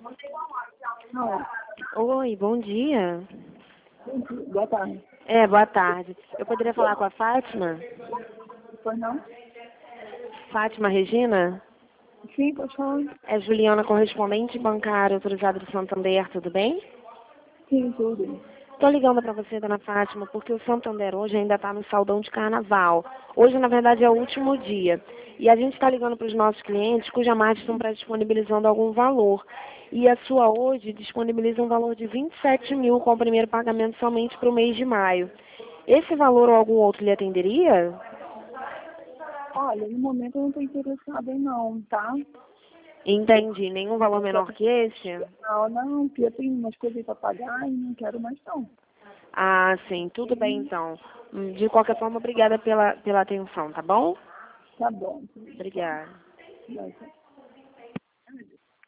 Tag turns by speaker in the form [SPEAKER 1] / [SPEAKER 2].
[SPEAKER 1] Não,
[SPEAKER 2] Oi, bom dia.
[SPEAKER 1] boa tarde.
[SPEAKER 2] Boa tarde. Eu poderia falar com a Fátima?
[SPEAKER 1] Pois não?
[SPEAKER 2] Fátima Regina?
[SPEAKER 1] Sim, pode falar.
[SPEAKER 2] É Juliana, correspondente bancária autorizada do Santander, tudo bem?
[SPEAKER 1] Sim, tudo.
[SPEAKER 2] Estou ligando para você, dona Fátima, porque o Santander hoje ainda está no saldão de carnaval. Hoje, na verdade, é o último dia. E a gente está ligando para os nossos clientes cuja margem estão pré-disponibilizando algum valor. E a sua hoje disponibiliza um valor de 27 mil com o primeiro pagamento somente para o mês de maio. Esse valor ou algum outro lhe atenderia?
[SPEAKER 1] Olha, no momento eu não estou interessada em não, tá?
[SPEAKER 2] Entendi. Nenhum valor menor que esse?
[SPEAKER 1] Não, porque eu tenho umas coisas para pagar e não quero mais não.
[SPEAKER 2] Ah, sim. Tudo bem, então. De qualquer forma, obrigada pela atenção, tá bom?
[SPEAKER 1] Tá bom.
[SPEAKER 2] Obrigada.
[SPEAKER 1] Vai, tá.